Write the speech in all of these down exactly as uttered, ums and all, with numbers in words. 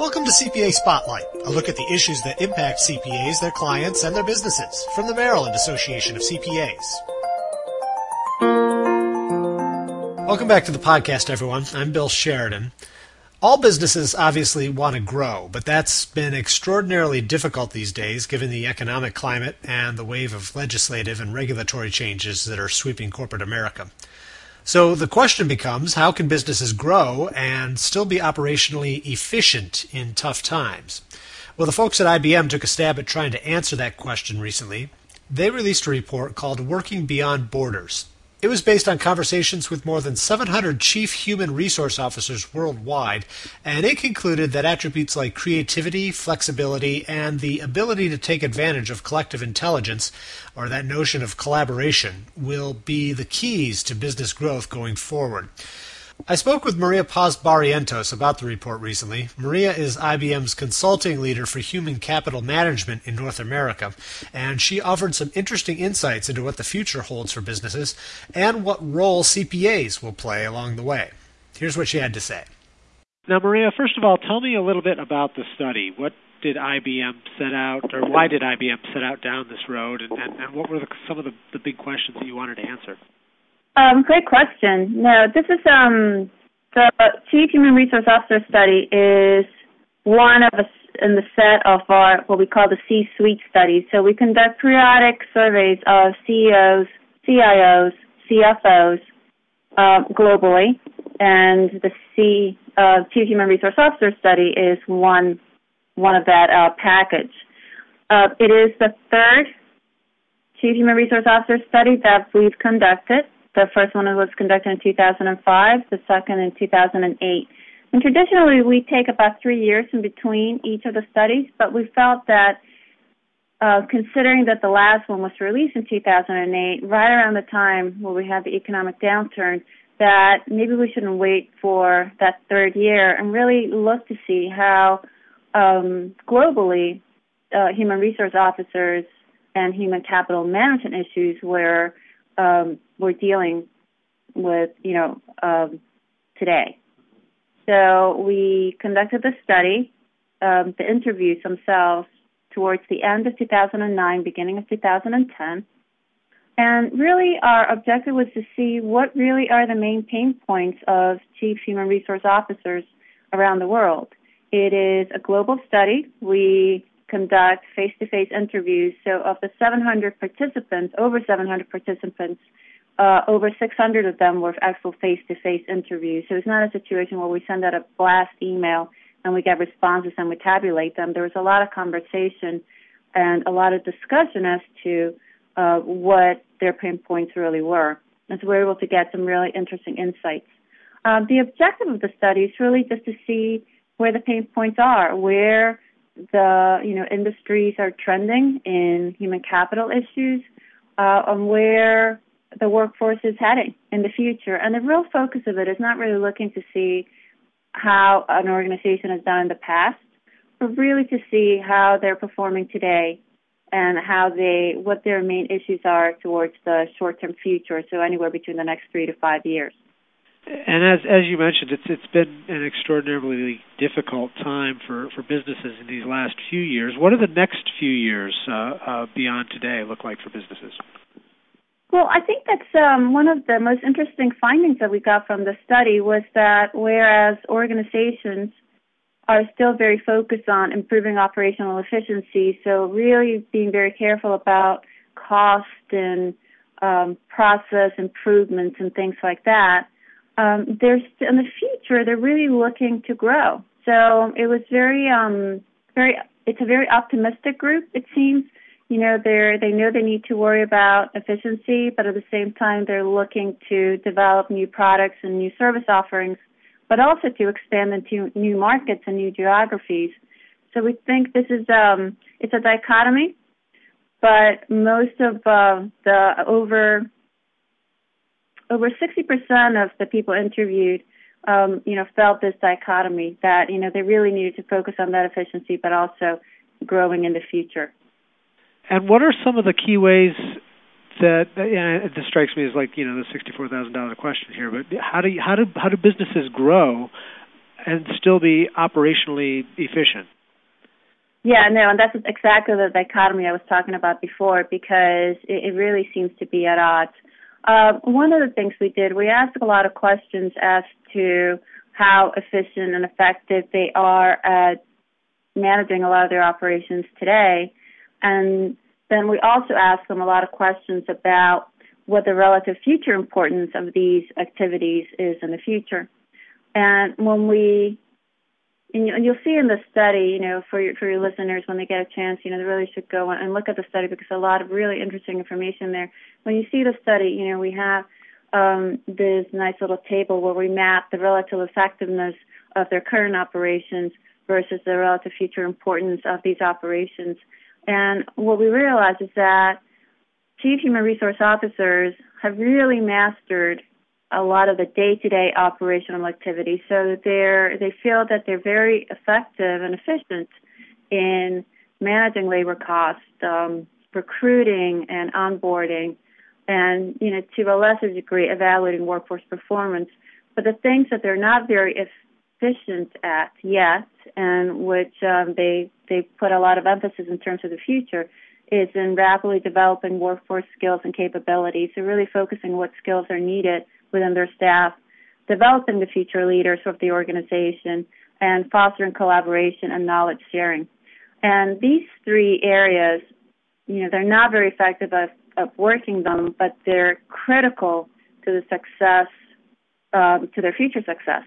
Welcome to C P A Spotlight, a look at the issues that impact C P As, their clients, and their businesses, from the Maryland Association of C P As. Welcome back to the podcast, everyone. I'm Bill Sheridan. All businesses obviously want to grow, but that's been extraordinarily difficult these days given the economic climate and the wave of legislative and regulatory changes that are sweeping corporate America. So the question becomes, how can businesses grow and still be operationally efficient in tough times? Well, the folks at I B M took a stab at trying to answer that question recently. They released a report called Working Beyond Borders. It was based on conversations with more than seven hundred chief human resource officers worldwide, and it concluded that attributes like creativity, flexibility, and the ability to take advantage of collective intelligence, or that notion of collaboration, will be the keys to business growth going forward. I spoke with Maria Paz Barrientos about the report recently. Maria is I B M's consulting leader for human capital management in North America, and she offered some interesting insights into what the future holds for businesses and what role C P As will play along the way. Here's what she had to say. Now, Maria, first of all, tell me a little bit about the study. What did I B M set out, or why did I B M set out down this road, and, and, and what were the, some of the, the big questions that you wanted to answer? Um, great question. No, this is um, the Chief Human Resource Officer study is one of us in the set of our what we call the C-suite studies. So we conduct periodic surveys of C E Os, C I Os, C F Os uh, globally, and the C uh, Chief Human Resource Officer study is one one of that uh, package. Uh, it is the third Chief Human Resource Officer study that we've conducted. The first one was conducted in two thousand five, the second in two thousand eight. And traditionally, we take about three years in between each of the studies, but we felt that uh, considering that the last one was released in two thousand eight, right around the time where we had the economic downturn, that maybe we shouldn't wait for that third year and really look to see how um, globally uh, human resource officers and human capital management issues were Um, we're dealing with, you know, um, today. So we conducted the study, um, the interviews themselves, towards the end of two thousand nine, beginning of two thousand ten. And really our objective was to see what really are the main pain points of chief human resource officers around the world. It is a global study. We conduct face-to-face interviews. So of the seven hundred participants, over seven hundred participants, uh, over six hundred of them were actual face-to-face interviews. So it's not a situation where we send out a blast email and we get responses and we tabulate them. There was a lot of conversation and a lot of discussion as to uh, what their pain points really were. And so we were able to get some really interesting insights. Um, the objective of the study is really just to see where the pain points are, where the you know industries are trending in human capital issues, uh, and where the workforce is heading in the future. And the real focus of it is not really looking to see how an organization has done in the past, but really to see how they're performing today and how they what their main issues are towards the short-term future, so anywhere between the next three to five years. And as as you mentioned, it's it's been an extraordinarily difficult time for, for businesses in these last few years. What do the next few years uh, uh, beyond today look like for businesses? Well, I think that's um, one of the most interesting findings that we got from the study was that whereas organizations are still very focused on improving operational efficiency, so really being very careful about cost and um, process improvements and things like that, Um, there's in the future they're really looking to grow. So it was very, um, very. It's a very optimistic group. It seems, you know, they they know they need to worry about efficiency, but at the same time they're looking to develop new products and new service offerings, but also to expand into new markets and new geographies. So we think this is um, it's a dichotomy, but most of uh, the over. Over sixty percent of the people interviewed, um, you know, felt this dichotomy that, you know, they really needed to focus on that efficiency, but also growing in the future. And what are some of the key ways that, and this strikes me as like, you know, the sixty-four thousand dollars question here, but how do you, how do how do businesses grow and still be operationally efficient. Yeah, no, and that's exactly the dichotomy I was talking about before, because it, it really seems to be at odds. Uh, one of the things we did, we asked a lot of questions as to how efficient and effective they are at managing a lot of their operations today. And then we also asked them a lot of questions about what the relative future importance of these activities is in the future. And when we And, you, and you'll see in the study, you know, for your, for your listeners, when they get a chance, you know, they really should go and look at the study, because a lot of really interesting information there. When you see the study, you know, we have um, this nice little table where we map the relative effectiveness of their current operations versus the relative future importance of these operations. And what we realize is that chief human resource officers have really mastered a lot of the day-to-day operational activities. So they're, they feel that they're very effective and efficient in managing labor costs, um, recruiting and onboarding, and, you know, to a lesser degree, evaluating workforce performance. But the things that they're not very efficient at yet, and which um, they, they put a lot of emphasis in terms of the future, is in rapidly developing workforce skills and capabilities. So really focusing what skills are needed within their staff, developing the future leaders of the organization, and fostering collaboration and knowledge sharing. And these three areas, you know, they're not very effective at, at working them, but they're critical to the success, um, to their future success.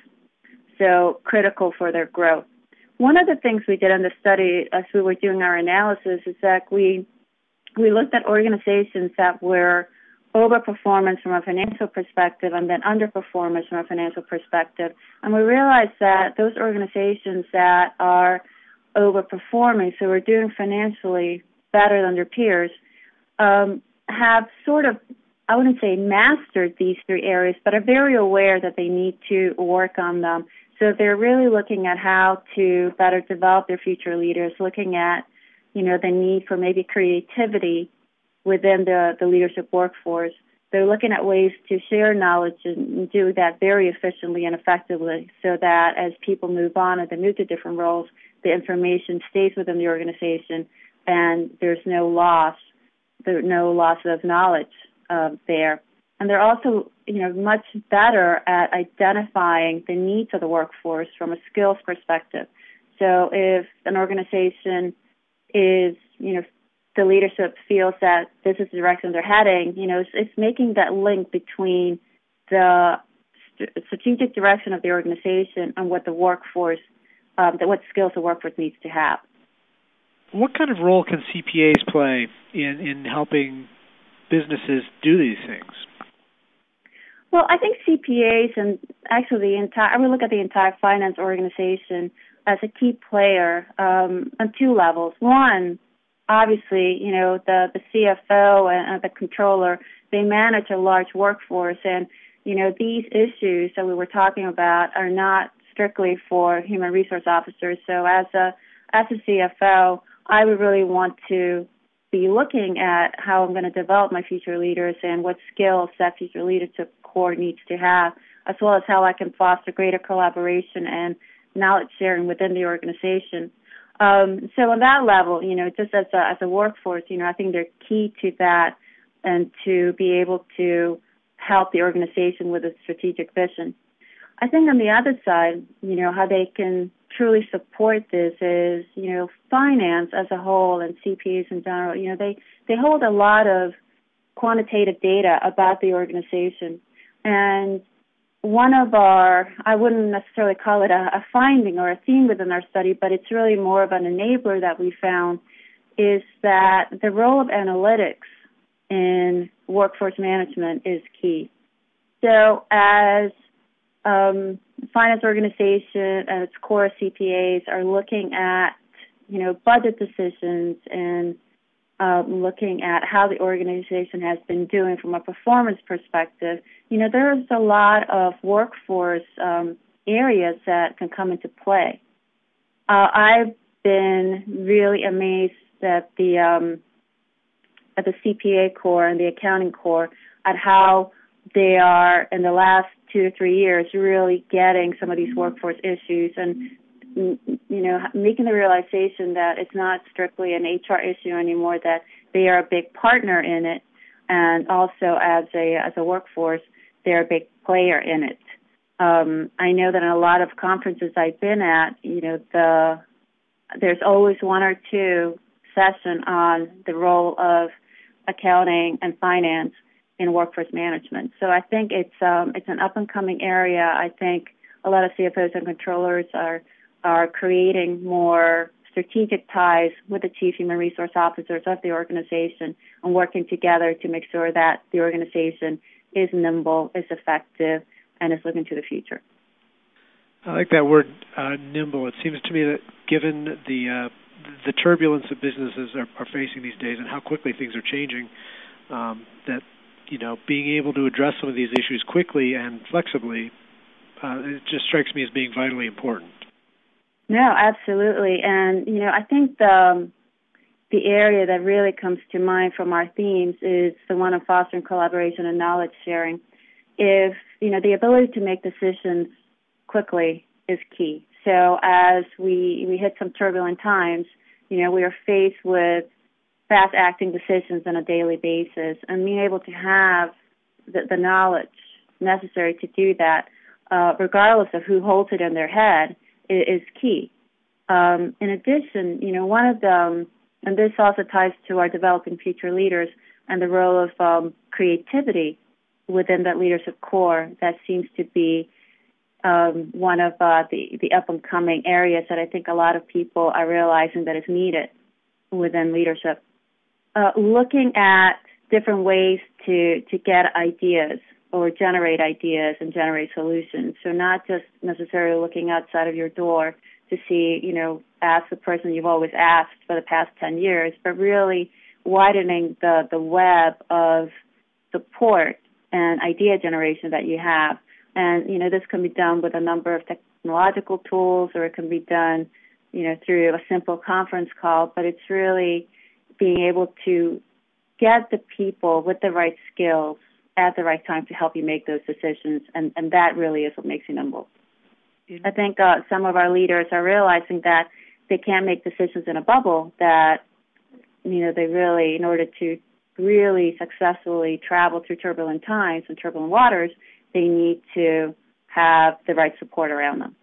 So critical for their growth. One of the things we did in the study as we were doing our analysis is that we we looked at organizations that were overperformance from a financial perspective and then underperformance from a financial perspective. And we realized that those organizations that are overperforming, so we're doing financially better than their peers, um, have sort of, I wouldn't say mastered these three areas, but are very aware that they need to work on them. So they're really looking at how to better develop their future leaders, looking at, you know, the need for maybe creativity within the, the leadership workforce. They're looking at ways to share knowledge and do that very efficiently and effectively, so that as people move on and they move to different roles, the information stays within the organization and there's no loss, there's no loss of knowledge uh, there. And they're also, you know, much better at identifying the needs of the workforce from a skills perspective. So if an organization is, you know, the leadership feels that this is the direction they're heading, you know, it's, it's making that link between the st- strategic direction of the organization and what the workforce, um, that what skills the workforce needs to have. What kind of role can C P As play in, in helping businesses do these things? Well, I think C P As and actually the entire, I would look at the entire finance organization as a key player um, on two levels. One, obviously, you know, the, the C F O and the controller, they manage a large workforce, and, you know, these issues that we were talking about are not strictly for human resource officers. So as a as a C F O, I would really want to be looking at how I'm going to develop my future leaders and what skills that future leadership core needs to have, as well as how I can foster greater collaboration and knowledge sharing within the organization. Um, so on that level, you know, just as a, as a workforce, you know, I think they're key to that and to be able to help the organization with a strategic vision. I think on the other side, you know, how they can truly support this is, you know, finance as a whole and C P As in general, you know, they, they hold a lot of quantitative data about the organization. And one of our, I wouldn't necessarily call it a, a finding or a theme within our study, but it's really more of an enabler that we found, is that the role of analytics in workforce management is key. So as um, finance organization and its core C P As are looking at, you know, budget decisions and um, looking at how the organization has been doing from a performance perspective, you know, there's a lot of workforce um, areas that can come into play. Uh, I've been really amazed at the um, at the C P A core and the accounting core at how they are in the last two to three years, really getting some of these workforce issues and, you know, making the realization that it's not strictly an H R issue anymore, that they are a big partner in it, and also as a as a workforce, they're a big player in it. Um, I know that in a lot of conferences I've been at, you know, the there's always one or two session on the role of accounting and finance in workforce management. So I think it's um, it's an up and coming area. I think a lot of C F Os and controllers are are creating more strategic ties with the chief human resource officers of the organization and working together to make sure that the organization is nimble, is effective, and is looking to the future. I like that word, uh, nimble. It seems to me that given the uh, the turbulence that businesses are, are facing these days and how quickly things are changing, um, that you know being able to address some of these issues quickly and flexibly, uh, it just strikes me as being vitally important. No, absolutely, and you know I think the the area that really comes to mind from our themes is the one of fostering collaboration and knowledge sharing. If you know the ability to make decisions quickly is key. So as we we hit some turbulent times, you know, we are faced with fast-acting decisions on a daily basis, and being able to have the, the knowledge necessary to do that, uh, regardless of who holds it in their head, is, is key. Um, in addition, you know, one of the, and this also ties to our developing future leaders and the role of um, creativity within that leadership core, that seems to be Um, one of uh, the, the up-and-coming areas that I think a lot of people are realizing that is needed within leadership. Uh, looking at different ways to, to get ideas or generate ideas and generate solutions. So not just necessarily looking outside of your door to see, you know, ask the person you've always asked for the past ten years, but really widening the, the web of support and idea generation that you have. And, you know, this can be done with a number of technological tools, or it can be done, you know, through a simple conference call. But it's really being able to get the people with the right skills at the right time to help you make those decisions. And, and that really is what makes you nimble. I think uh, some of our leaders are realizing that they can't make decisions in a bubble, that, you know, they really, in order to really successfully travel through turbulent times and turbulent waters, they need to have the right support around them.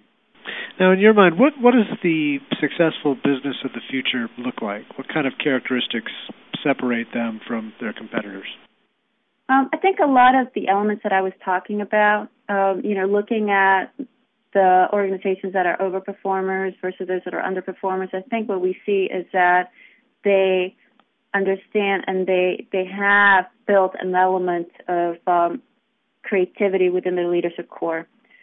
Now, in your mind, what, what does the successful business of the future look like? What kind of characteristics separate them from their competitors? Um, I think a lot of the elements that I was talking about, um, you know, looking at the organizations that are overperformers versus those that are underperformers, I think what we see is that they understand and they they have built an element of um, creativity within their leadership core.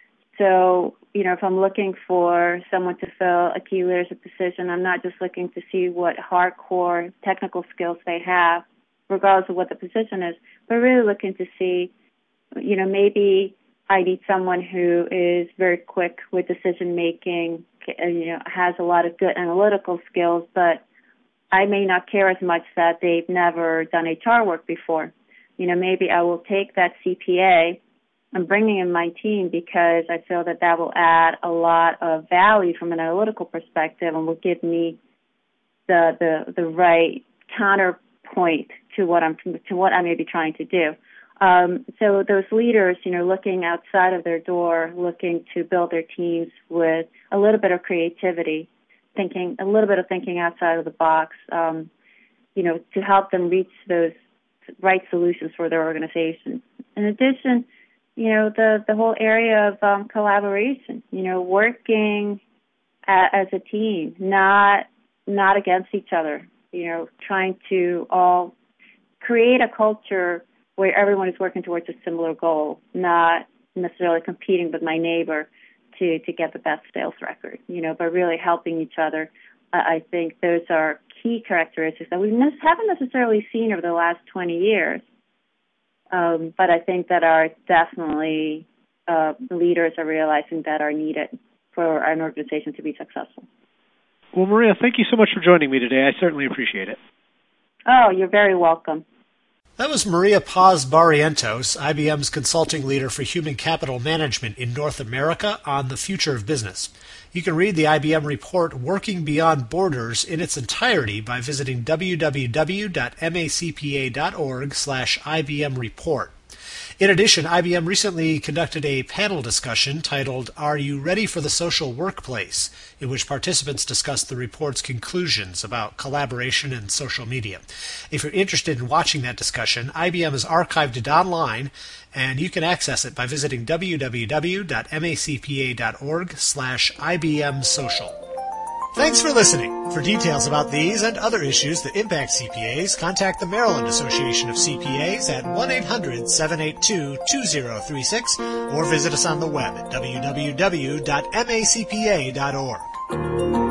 So, you know, if I'm looking for someone to fill a key leadership position, I'm not just looking to see what hardcore technical skills they have, regardless of what the position is, but really looking to see, you know, maybe I need someone who is very quick with decision making, you know, has a lot of good analytical skills, but I may not care as much that they've never done H R work before. You know, maybe I will take that C P A and bring it in my team because I feel that that will add a lot of value from an analytical perspective and will give me the the, the right counterpoint to what I'm to what I may be trying to do. Um, so those leaders, you know, looking outside of their door, looking to build their teams with a little bit of creativity, thinking a little bit of thinking outside of the box, um, you know, to help them reach those right solutions for their organization. In addition, you know, the, the whole area of um, collaboration, you know, working a, as a team, not not against each other, you know, trying to all create a culture where everyone is working towards a similar goal, not necessarily competing with my neighbor to, to get the best sales record, you know, but really helping each other. Uh, I think those are key characteristics that we ne- haven't necessarily seen over the last twenty years, um, but I think that are definitely uh, leaders are realizing that are needed for an organization to be successful. Well, Maria, thank you so much for joining me today. I certainly appreciate it. Oh, you're very welcome. That was Maria Paz Barrientos, I B M's consulting leader for human capital management in North America, on the future of business. You can read the I B M report Working Beyond Borders in its entirety by visiting w w w dot m a c p a dot org slash I B M report. In addition, I B M recently conducted a panel discussion titled Are You Ready for the Social Workplace?, in which participants discussed the report's conclusions about collaboration and social media. If you're interested in watching that discussion, I B M has archived it online, and you can access it by visiting w w w dot m a c p a dot org slash I B M social. Thanks for listening. For details about these and other issues that impact C P As, contact the Maryland Association of C P As at one eight hundred seven eight two two zero three six or visit us on the web at w w w dot m a c p a dot org.